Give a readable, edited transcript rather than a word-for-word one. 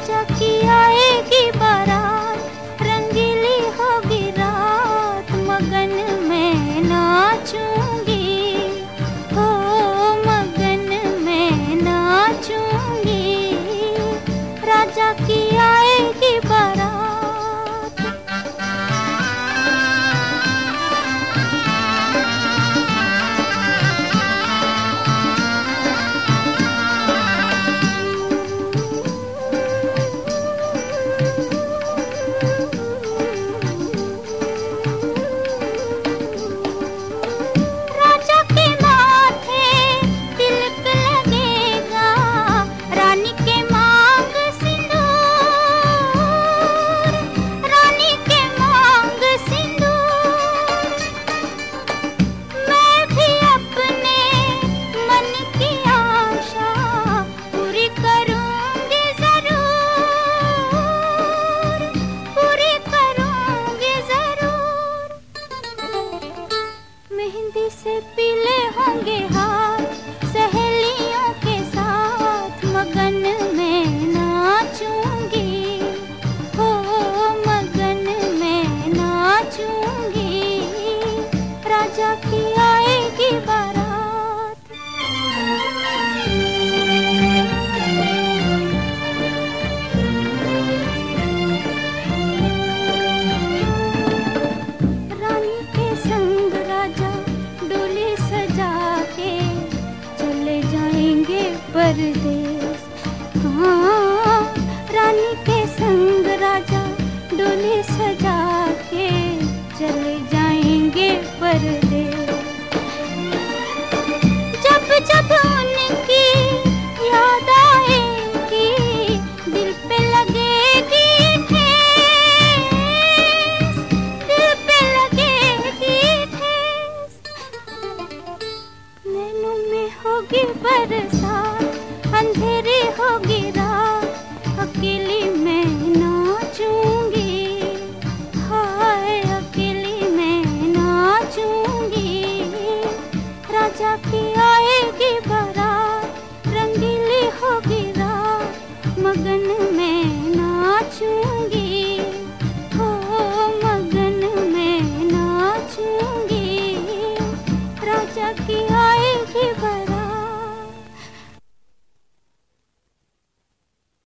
राजा की आएगी बारात, रंगीली होगी रात, मगन में नाचूंगी, हो मगन में नाचूंगी, राजा की आएगी बारात। मेहंदी से पीले होंगे हाथ, सहेलियों के साथ मगन में नाचूंगी, हो मगन में नाचूंगी, राजा की आएगी बारात। रानी के संग राजा डोली सजा के चले जाएंगे परदेस, हाँ रानी के संग राजा डोली सजा के चले जाएंगे परदेस। जब जब उनकी याद आएगी दिल पे लगेगी ठेस, दिल पे लगेगी ठेस, नैनों में होगी बरसात, अंधेरी होगी रात, अकेली मैं नाचूंगी, हाय अकेली मैं नाचूंगी, राजा की आएगी बारात, रंगीली होगी रात, मगन में नाचूंगी, हो मगन में नाचूंगी, राजा की आएगी बारात।